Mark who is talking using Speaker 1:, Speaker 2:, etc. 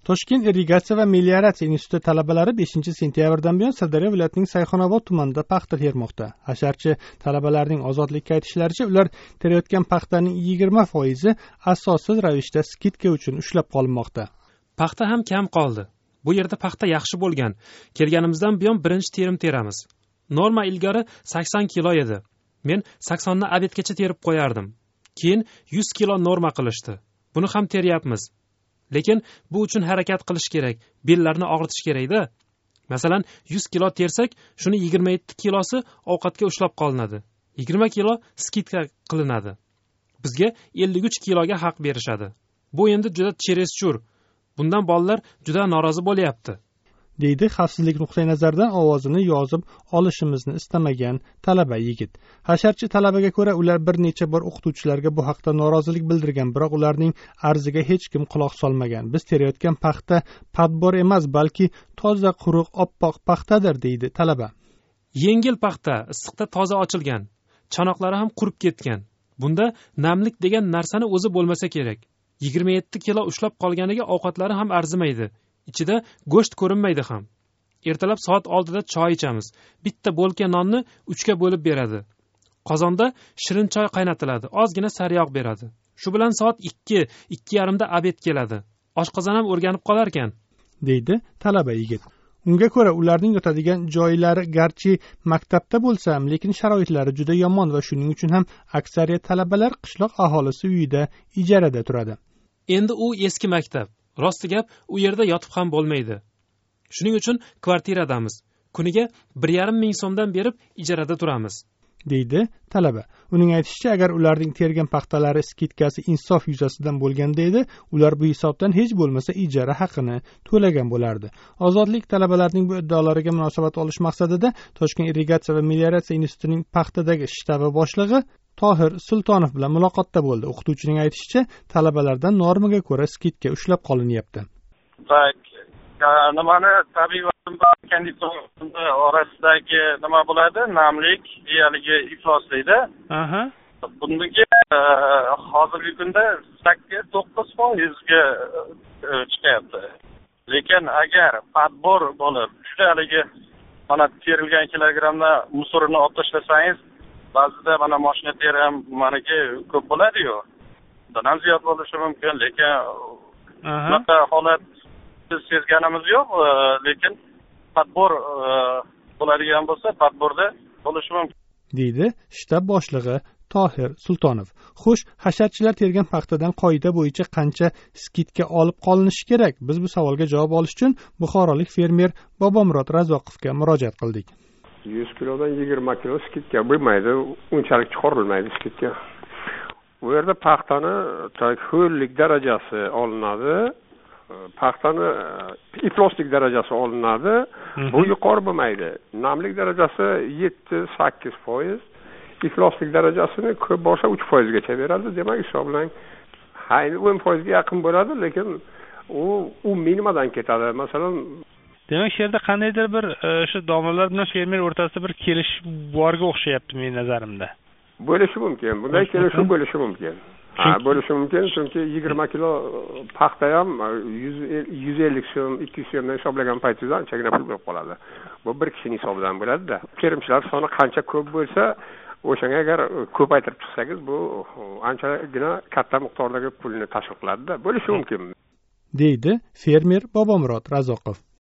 Speaker 1: Toshkent irrigatsiya va melioratsiya instituti talabalari 5-sentyabrdan buyon Sirdaryo viloyatining Sayxunobod tumanida paxta termoqda. Hasharchi talabalarning ozodlikka aytishlaricha, ular terayotgan paxtaning 20% asossiz ravishda skitka uchun ushlab qolinmoqda.
Speaker 2: Paxta ham kam qoldi. Bu yerda paxta yaxshi bo'lgan. Kelganimizdan buyon birinchi terim teramiz. Norma ilgari 80 kilo edi. Men 80 ni abetgacha terib qo'yardim. Keyin 100 kilo norma qilishdi. Buni ham teryapmiz. Lekin bu uchun harakat qilish kerak, bellarni og'ritish kerak-da. Masalan, 100 kilo tersak, shuni 27 kilosi ovqatga ushlab qolinadi. 20 kilo skitka qilinadi. Bizga 53 kiloga haq berishadi. Bu endi juda chereschur. Bundan bolalar juda norozi bo'lyapti.
Speaker 1: deydi xavfsizlik nuqtai nazaridan ovozini yozib olishimizni istamagan talaba yigit. Hasharchi talabaga ko'ra, ular bir necha bor o'qituvchilarga bu haqda norozilik bildirgan, biroq ularning arziga hech kim quloq solmagan. Biz terayotgan paxta padbor emas, balki toza, quruq, oppoq paxtadir, deydi talaba.
Speaker 2: Yengil paxta, issiqda toza ochilgan. Chanoqlari ham qurib ketgan. Bunda namlik degan narsani o'zi bo'lmasa kerak. 27 kilo ushlab qolganiga ovqatlari ham arzimaydi. Ichida go'sht ko'rinmaydi ham. Ertalab soat 6 da choy ichamiz. Bitta bo'lka nonni 3 ga bo'lib beradi. Qozonda shirin choy qaynatiladi. Ozgina sariyog' beradi. Shu bilan soat 2:30 da obed keladi. Oshqozon ham o'rganib qolar ekan,
Speaker 1: deydi talaba yigit. Unga ko'ra, ularning yotadigan joylari garchi maktabda bo'lsa ham, lekin sharoitlari juda yomon va shuning uchun ham aksariyat talabalar qishloq aholisi uyida ijarada turadi.
Speaker 2: Endi u eski maktab. Rosti gap, u yerda yotib ham bo'lmaydi. Shuning uchun kvartiradamiz. Kuniga 1,5 ming so'mdan berib ijarada turamiz,
Speaker 1: deydi talaba. Uning aytishicha, agar ularning tergan paxtalari skitkasi insof yuzasidan bo'lganda edi, ular bu hisobdan hech bo'lmasa ijara haqini to'lagan bo'lardi. Ozodlik talabalarning bu iddaolariga munosabat olish maqsadida Toshkent irrigatsiya va melioratsiya institutining paxtadagi shtabi boshlig'i Tohir Sultonov bilan muloqotda bo'ldi. O'qituvchining aytishicha, talabalardan normaga ko'ra skitka ushlab qolinyapti.
Speaker 3: Nimani tabiiy va konditsion orasidagi nima bo'ladi? Namlik, deyaligi ifloslaydi. Buniki hozirgi kunda 8-9% ga chiqyapti. Lekin agar padbor bo'lib, shunday mana terilgan kilogrammni musorini olib tashlasangiz, ba'zida mana mashina teram maniki ko'p bo'ladi-yu. Bundan ham ziyod bo'lishi mumkin, lekin bunaqa holat biz sezganimiz yo'q, lekin padbor bo'ladigan bo'lsa, padborda bo'lishi mumkin,
Speaker 1: deydi shtab boshlig'i Tohir Sultonov. Xo'sh, hasharchilar tergan paxtadan qoida bo'yicha qancha skitka olib qolinishi kerak? Biz bu savolga javob olish uchun buxorolik fermer Bobomurod Razoqovga murojaat qildik.
Speaker 4: 100 kilodan 20 kilo skitka bo'lmaydi, unchalik chiqarilmaydi skitka. Bu yerda paxtani ho'llik darajasi olinadi, paxtani ifloslik darajasi olinadi. Bu yuqori bo'lmaydi. Namlik darajasi 7-8%, ifloslik darajasini ko'p bo'lsa 3% gacha beradi. Demak, hisoblang 10% ga yaqin bo'ladi, lekin u minimadan ketadi. Masalan,
Speaker 5: demak, shu yerda qandaydir bir shu domlalar bilan fermer o'rtasida bir kelishuv borga o'xshayapti men nazarimda.
Speaker 4: Bo'lishi mumkin. Bunday kelishuv bo'lishi mumkin. Bo'lishi mumkin, chunki 20 kilo paxta ham 150 so'm, 200 so'mdan hisoblagan paytingizda anchagina pul bo'lib qoladi. Bu bir kishining hisobidan bo'ladi-da. Terimchilar soni qancha ko'p bo'lsa, o'shanga agar ko'paytirib chiqsangiz, bu anchagina katta miqdordagi pulni tashkil qiladi-da. Bo'lishi mumkin,
Speaker 1: deydi fermer Bobomurod Razoqov.